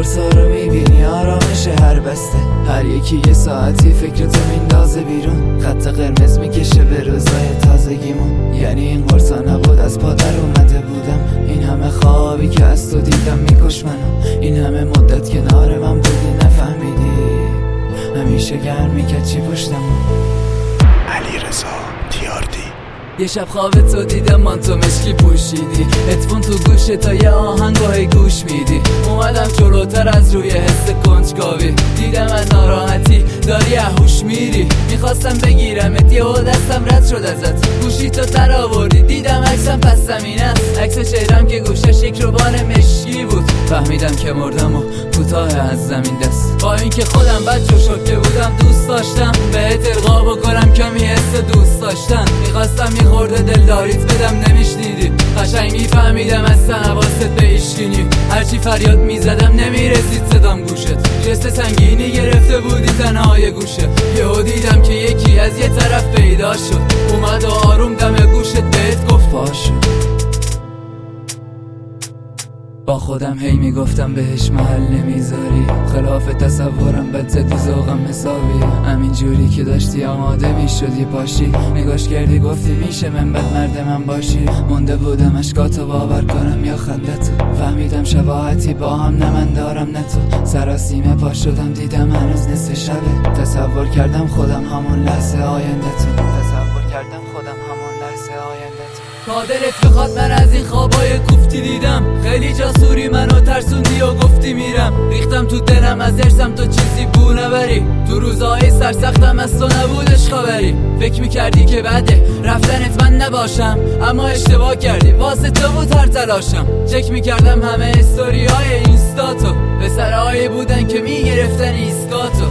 قرصا رو میبینی آرامش هر بسته، هر یکی یه ساعتی فکرتو میندازه بیرون، خط قرمز میکشه به روزای تازگیمون. یعنی این قرصا نبود از پادر اومده بودم، این همه خوابی که از تو دیدم میکش منو، این همه مدت کنار من بودی نفهمیدی همیشه گرم میکرد چی پشتمون. علیرضا تیاردی. یه شب خواب تو دیدم مانتو مشکی پوشیدی، اتفون تو گوش تا یه آهنگاهی گوش میدی، اومدم جلوتر از روی حس کنجکاوی، دیدم از ناراحتی داری اهوش میری، میخواستم بگیرمت یهو دستم رد شد ازت، گوشی تو در آوردی دیدم عکسم پس زمین است، عکس چهرم که گوشش یک روبان مشکی بود، فهمیدم که مردم و کوتاه از زمین دست، با اینکه خودم بچه شوکه بودم دوست داشتم بهت القا بکنم کمی حس دوست داشتن، میخواستم خورده دلداریت بدم نمیشنیدی، قشنگ میفهمیدم از تنواست به ایشگینی، هرچی فریاد میزدم نمیرسید صدام گوشت، جست سنگینی گرفته بودی تنهای گوشه، یهو دیدم که یکی از یه طرف پیدا شد، اومد و آروم دم گوشت بهت گفت پاشو. با خودم هی میگفتم بهش محل نمیذاری، خلاف تصورم بد زدی ذوقم حسابی، همین جوری که داشتی آماده میشدی پاشی، نگاش کردی گفتی میشه من بد مرد من باشی، مونده بودم اشکاتو باور کنم یا خندتو، فهمیدم شباهتی با هم نه من دارم نه تو، سراسیمه پا شدم دیدم هنوز نصف شبه، تصور کردم خودم همون لحظه آینده تو، تصور کردم خودم همون لحظه آینده تو. پادرت بخواد من از این خوابای کوفتی دیدم، خیلی جاسوری منو ترسوندی و گفتی میرم، ریختم تو دلم از ارسم تو چیزی بو نبری، تو روزهای سرسختم از تو نبودش خبری، فکر میکردی که بعده رفتنت من نباشم، اما اشتباه کردی واسه تو بود هر تلاشم، چک میکردم همه استوری های اینستاتو، پسرهایی بودن که میگرفتن ایسکاتو،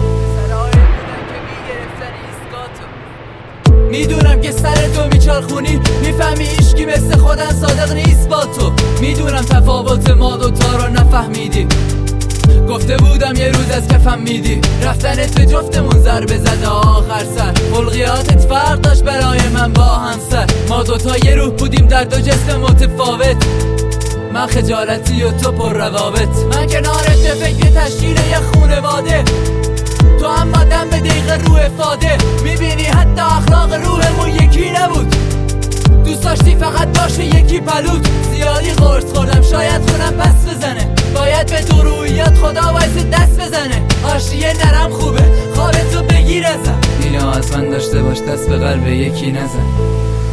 میدونم که سر تو میچرخونی، میفهمی عشقی مثل خودم صادق نیست با تو، میدونم تفاوت ما دوتا رو نفهمیدی، گفته بودم یه روز از کفم میدی، رفتنت به جفتمون ضربه زده آخر سر، خلقیاتت فرق داشت برای من با همسر، ما دوتا یه روح بودیم در دو جسم متفاوت، من خجالتی و تو پر روابط، من کنارت به فکر تشکیل یه خونواده، تو اما دم به دقیقه رو افاده، میبینی حتی اخلاق روحمون یکی نبود، دوست داشتی فقط باشه یکی پلود، زیادی قرص خوردم شاید خونم پس بزنه، باید به تو رویات خدا وایس دست بزنه، حاشیه نرم خوبه خوابتو بگیر ازم، اینو از من داشته باش دست به قلب یکی نزن.